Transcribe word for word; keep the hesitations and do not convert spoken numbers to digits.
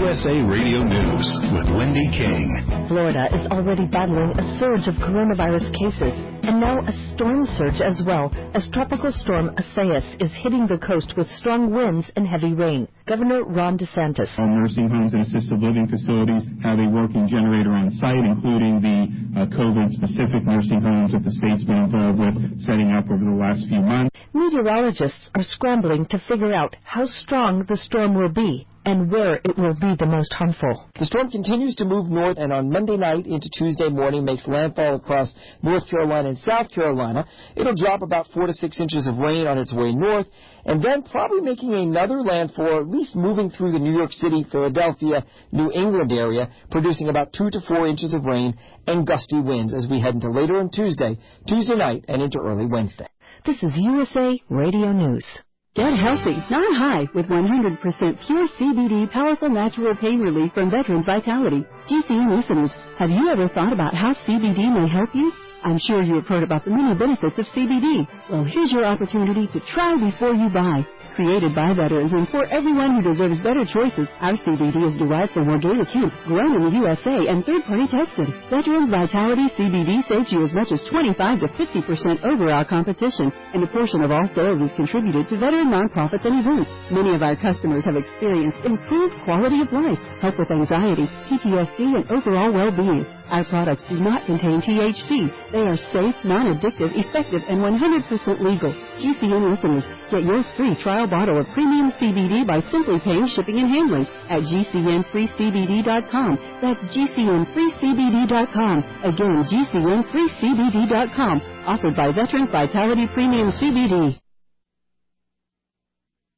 S A Radio News with Wendy King. Florida is already battling a surge of coronavirus cases, and now a storm surge as well, as Tropical Storm Isaias is hitting the coast with strong winds and heavy rain. Governor Ron DeSantis. All nursing homes and assisted living facilities have a working generator on site, including the uh, COVID-specific nursing homes that the state's been involved with setting up over the last few months. Meteorologists are scrambling to figure out how strong the storm will be and where it will be the most harmful. The storm continues to move north, and on Monday night into Tuesday morning makes landfall across North Carolina and South Carolina. It'll drop about four to six inches of rain on its way north, and then probably making another landfall, at least moving through the New York City, Philadelphia, New England area, producing about two to four inches of rain and gusty winds as we head into later on Tuesday, Tuesday night, and into early Wednesday. This is U S A Radio News. Get healthy, not high, with one hundred percent pure C B D powerful natural pain relief from Veterans Vitality. G C N listeners, have you ever thought about how C B D may help you? I'm sure you have heard about the many benefits of C B D. Well, here's your opportunity to try before you buy. Created by veterans and for everyone who deserves better choices, our C B D is derived from organic hemp, grown in the U S A and third-party tested. Veterans Vitality C B D saves you as much as twenty-five to fifty percent over our competition, and a portion of all sales is contributed to veteran nonprofits and events. Many of our customers have experienced improved quality of life, help with anxiety, P T S D, and overall well-being. Our products do not contain T H C. They are safe, non-addictive, effective, and one hundred percent legal. G C N listeners, get your free trial bottle of premium C B D by simply paying shipping and handling at G C N free C B D dot com. That's G C N free C B D dot com. Again, G C N free C B D dot com. Offered by Veterans Vitality Premium C B D.